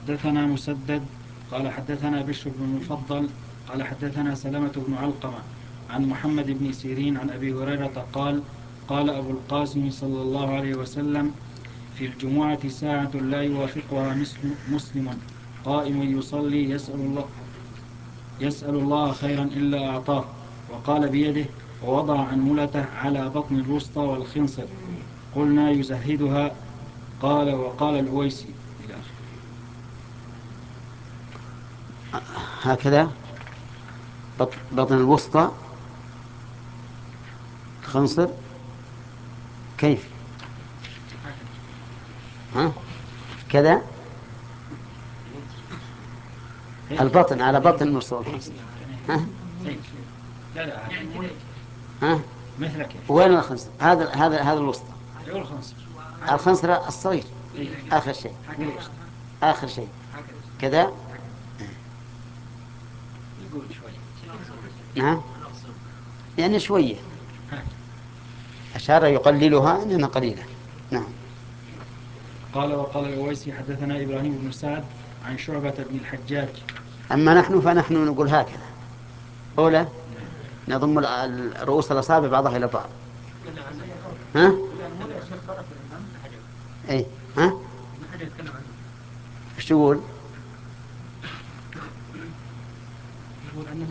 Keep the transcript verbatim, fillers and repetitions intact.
حدثنا مسدد قال حدثنا بشر بن المفضل قال حدثنا سلمة بن علقمة عن محمد بن سيرين عن أبي هريرة قال قال أبو القاسم صلى الله عليه وسلم: في الجمعة ساعة لا يوافقها مسلم قائم يصلي يسأل الله, يسأل الله خيرا إلا أعطاه. وقال بيده ووضع أنملته على بطن الوسطى والخنصر. قلنا: يزهدها؟ قال: وقال الأويسي إلى آخره. هكذا بطن الوسطى الخنصر كيف؟ ها؟ كذا البطن على بطن الوسطى والخنصر. ها؟ لا لا ها؟ مثلك وين الخنصر؟ هذا هذا هذا الوسطى. الخنصر الخنصر الصغير آخر شيء. آخر شيء كذا. يقول شوي. نعم يعني شوية أشار يقللها إنها قليلة. نعم. قال: وقال الأويسي حدثنا إبراهيم بن سعد عن شعبة بن الحجاج. أما نحن فنحن نقول هكذا أولى نضم رؤوس الأصابع بعضها إلى بعض. ها؟ أي ها؟ إيش تقول؟